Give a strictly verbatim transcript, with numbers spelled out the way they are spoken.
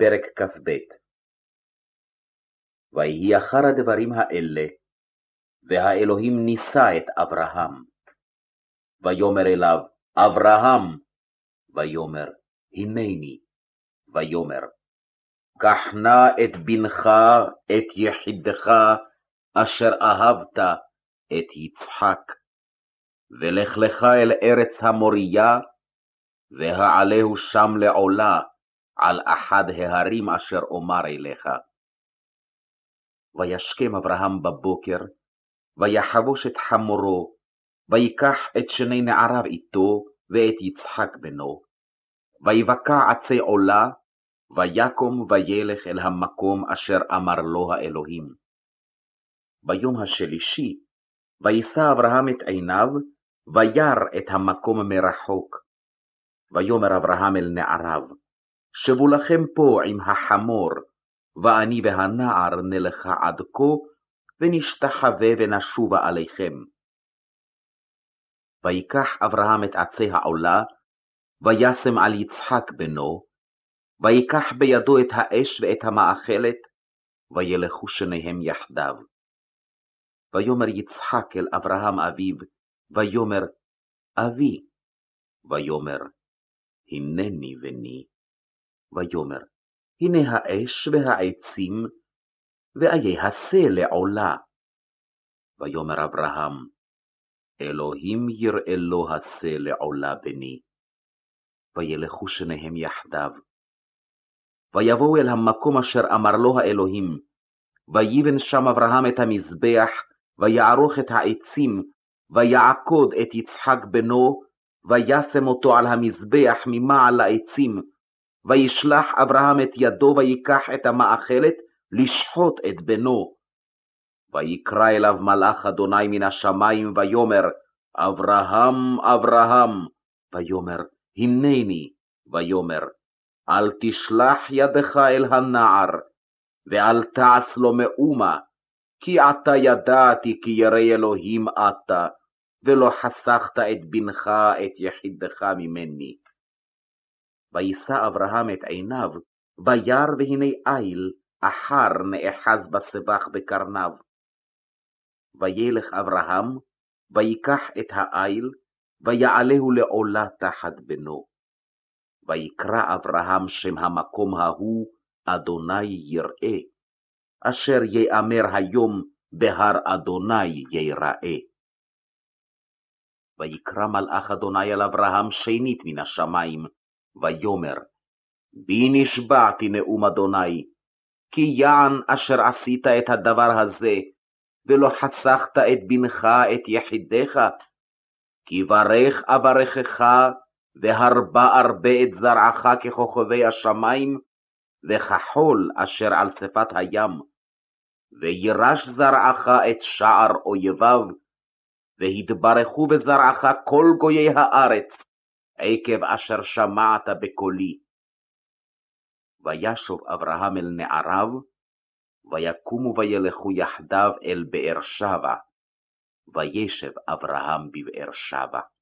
פרק כ"ב. ויהי אחר הדברים האלה, והאלוהים נישא את אברהם. ויאמר אליו, אברהם. ויאמר, הנני. ויאמר, קח נא את בנך, את יחידך, אשר אהבת, את יצחק, ולך לך אל ארץ המוריה, והעלהו שם לעולה, על אחד ההרים אשר אומר אליך. וישכם אברהם בבוקר, ויחבוש את חמורו, ויקח את שני נעריו איתו, ואת יצחק בנו, ויבקע עצי עולה, ויקום וילך אל המקום אשר אמר לו האלוהים. ביום השלישי, וישא אברהם את עיניו, וירא את המקום מרחוק. ויאמר אברהם אל נעריו, שבו לכם פה עם החמור, ואני והנער נלכה עד כה, ונשתחווה ונשובה עליכם. ויקח אברהם את עצי העולה, וישם על יצחק בנו, ויקח בידו את האש ואת המאכלת, וילכו שניהם יחדיו. ויאמר יצחק אל אברהם אביו, ויאמר, אבי. ויאמר, הנני בני. ויאמר, הנה האש והעצים, ואיה הסה לעולה. ויאמר אברהם, אלוהים יראה לו הסה לעולה בני. וילכו שניהם יחדיו. ויבואו אל המקום אשר אמר לו האלוהים, ויבן שם אברהם את המזבח, ויערוך את העצים, ויעקוד את יצחק בנו, וישם אותו על המזבח ממעל לעצים, וישלח אברהם את ידו, ויקח את המאכלת לשחוט את בנו. ויקרא אליו מלאך אדוני מן השמיים, ויאמר, אברהם, אברהם. ויאמר, הנני. ויאמר, אל תשלח ידך אל הנער, ואל תעש לו מאומה, כי עתה ידעתי כי ירא אלוהים אתה, ולא חסכת את בנך, את יחידך ממני. וישא אברהם את עיניו, וירא והנה איל, אחר נאחז בסבך בקרניו. וילך אברהם, ויקח את האיל, ויעלהו לעולה תחת בנו. ויקרא אברהם שם המקום ההוא, אדוני יראה, אשר יאמר היום בהר אדוני יראה. ויקרא מלאך אדוני אל אברהם שנית מן השמיים, ויאמר, בי נשבעתי נאום אדוני, כי יען אשר עשית את הדבר הזה, ולא חסכת את בנך, את יחידך, כי ברך אברכך, והרבה ארבה את זרעך ככוכבי השמיים, וכחול אשר על שפת הים, וירש זרעך את שער אויביו, והתברכו בזרעך כל גויי הארץ, עקב אשר שמעת בקולי. וישוב אברהם אל נעריו, ויקומו וילכו יחדיו אל באר שבע, וישב אברהם בבאר שבע.